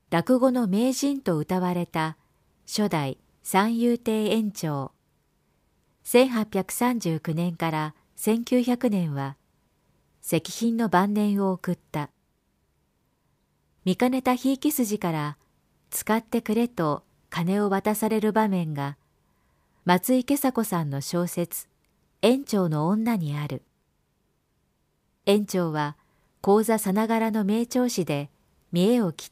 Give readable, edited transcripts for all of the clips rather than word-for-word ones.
落語の名人と謳われた初代三遊亭圓朝。1839年から1900年は石品の晩年を送った。見かねたひいき筋から使ってくれと金を渡される場面が松井今朝子さんの小説圓朝の女にある。圓朝は高座さながらの名調子で見栄を切った。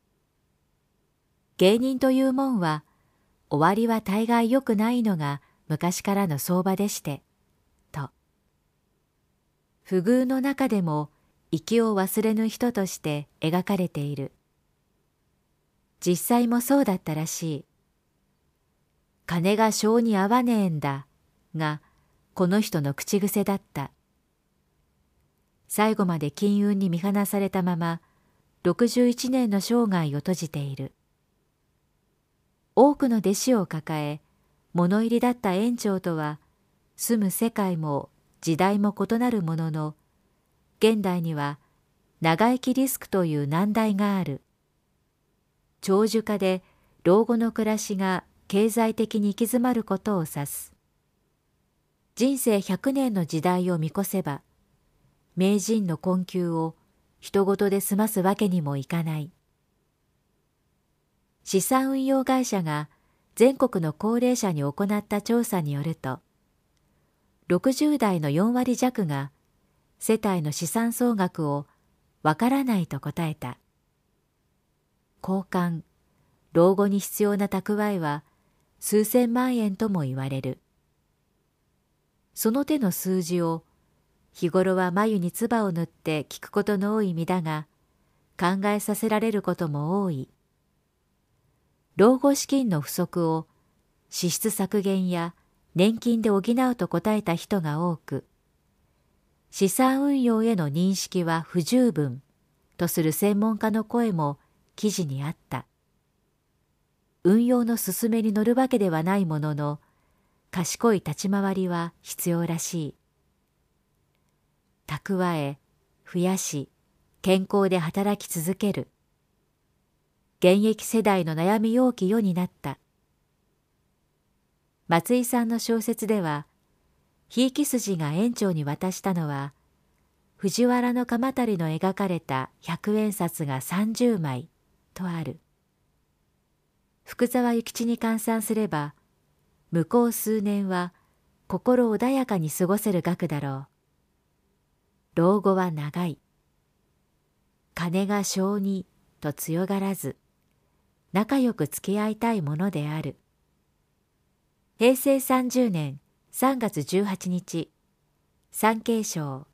芸人というもんは終わりは大概良くないのが昔からの相場でして、と。不遇の中でも息を忘れぬ人として描かれている。実際もそうだったらしい。金が性に合わねえんだがこの人の口癖だった。最後まで金運に見放されたまま61年の生涯を閉じている。多くの弟子を抱え物入りだった圓朝とは住む世界も時代も異なるものの、現代には長生きリスクという難題がある。長寿化で老後の暮らしが経済的に行き詰まることを指す。人生100年の時代を見越せば、名人の困窮を人事で済ますわけにもいかない。資産運用会社が全国の高齢者に行った調査によると、60代の4割弱が世帯の資産総額をわからないと答えた。交換、老後に必要な蓄えは数千万円とも言われる。その手の数字を日頃は眉に唾を塗って聞くことの多い身だが、考えさせられることも多い。老後資金の不足を支出削減や年金で補うと答えた人が多く、資産運用への認識は不十分とする専門家の声も記事にあった。運用の勧めに乗るわけではないものの、賢い立ち回りは必要らしい。蓄え、増やし、健康で働き続ける。現役世代の悩み多き世になった。松井さんの小説では、ひいき筋が圓朝に渡したのは、藤原の鎌足の描かれた100円札が30枚とある。福沢諭吉に換算すれば、向こう数年は心穏やかに過ごせる額だろう。老後は長い。金が性にと強がらず、仲良く付き合いたいものである。平成30年3月18日、産経省。